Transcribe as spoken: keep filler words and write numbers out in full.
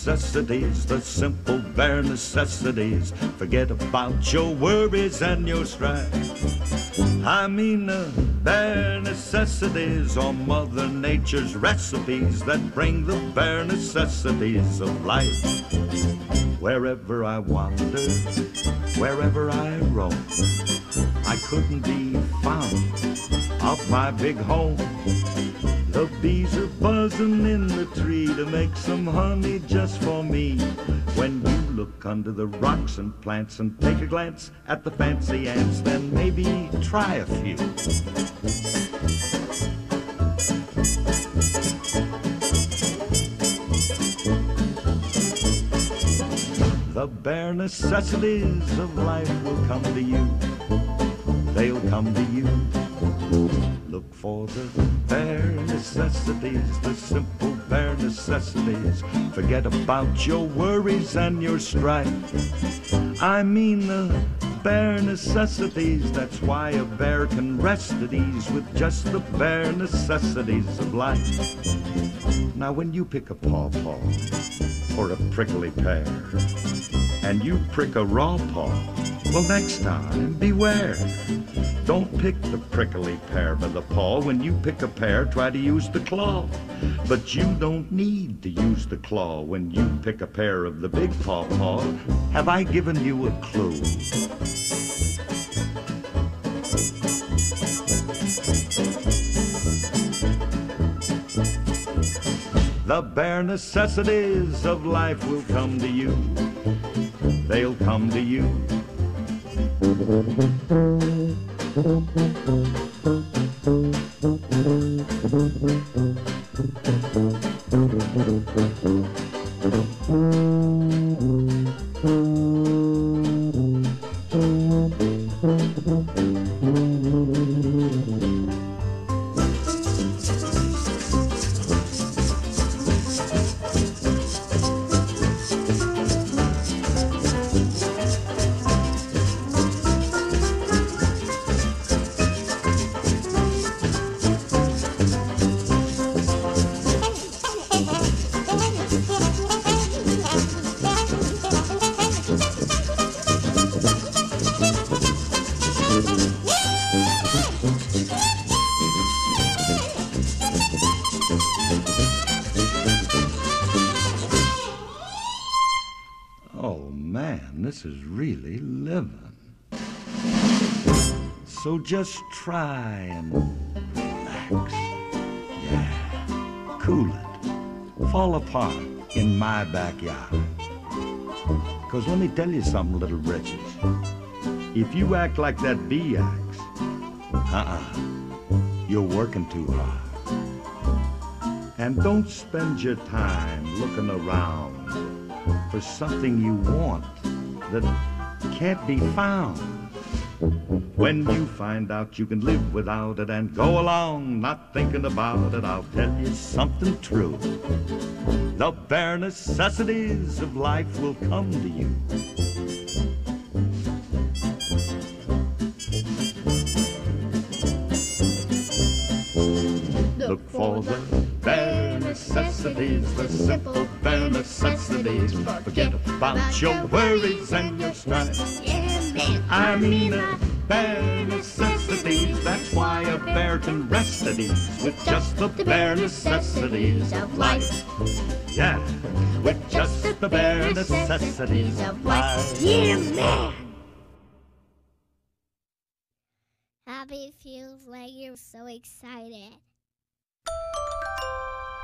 necessities, the simple bare necessities. Forget about your worries and your strife. I mean the bare necessities are Mother Nature's recipes that bring the bare necessities of life. Wherever I wander, wherever I roam, I couldn't be found of my big home. The bees are buzzing in the tree to make some honey just for me. When you look under the rocks and plants and take a glance at the fancy ants, then maybe try a few. The bare necessities of life will come to you. They'll come to you. Look for the bare necessities, the simple bare necessities. Forget about your worries and your strife. I mean the bare necessities. That's why a bear can rest at ease with just the bare necessities of life. Now when you pick a pawpaw or a prickly pear and you prick a raw paw, well, next time beware. Don't pick the prickly pear by the paw. When you pick a pear, try to use the claw. But you don't need to use the claw when you pick a pear of the big pawpaw. Have I given you a clue? The bare necessities of life will come to you. They'll come to you. Oh man, this is really living. So just try and relax. Yeah, cool it. Fall apart in my backyard. Because let me tell you something, little britches. If you act like that bee acts, uh-uh, you're working too hard. And don't spend your time looking around for something you want that can't be found. When you find out you can live without it and go along not thinking about it, I'll tell you something true. The bare necessities of life will come to you. Look for the bare necessities, the simple bare necessities. Forget about your worries and your strife. I mean the bare necessities. That's why a bear can rest at ease with just the bare necessities of life. Yeah, with just the bare necessities of life. Yeah, man! Happy feels like you're so excited.